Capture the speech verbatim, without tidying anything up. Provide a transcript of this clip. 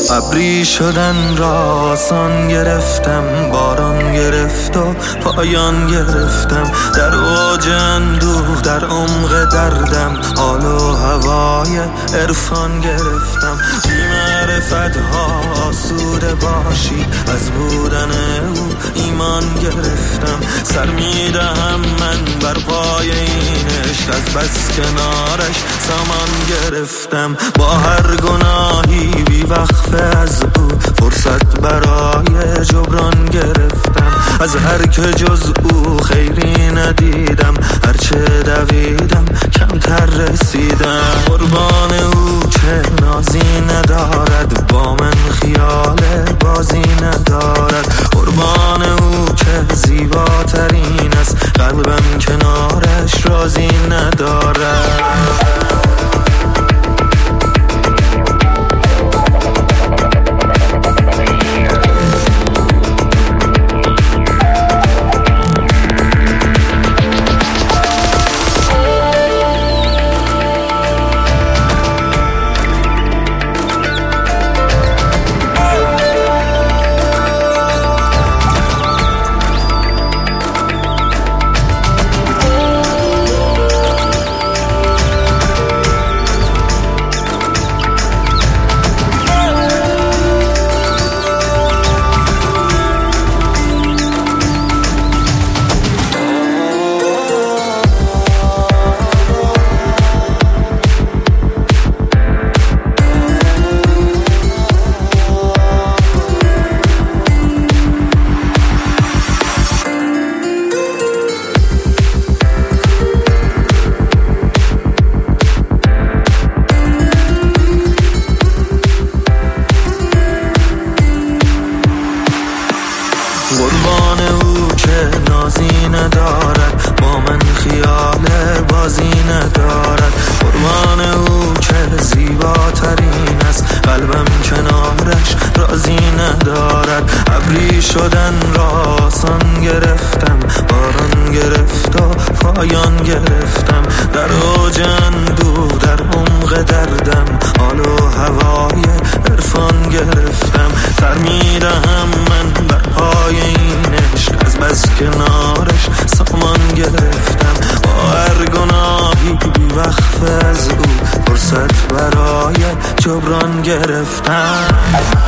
ابری شدن را آسان گرفتم، باران گرفت و پایان گرفتم. در اوج اندوه در عمق دردم، حال و هوای عرفان گرفتم. بی معرفت ها آسوده باشی، از بودن او ایمان گرفتم. سر میدهم من بر پای این عشق، از بس کنارش سامان گرفتم. با هر گناهی بی وقفه از او فرصت برای جبران گرفتم. از هر که جز او خیری ندیدم، هرچه دویدم کمتر رسیدم. قربان او چه نازی ندارد، با من خیال بازی ندارد. قربان او چه زیباترین است، قلبم کنارش رازی ندارد. قربان او چه نازی ندارد، با من خیال بازی ندارد. قربان او چه زیباترین است، قلبم کنارش رازی ندارد. ابری شدن را آسان گرفتم، باران گرفت و پایان گرفتم. در اوج اندوه در عمق دردم، حال و هوای عرفان گرفتم. سر میدهم من بر پای این عشق، از بس کنارش سامان گرفتم. با هر گناهی بی وقفه از او فرصت برای جبران گرفتم.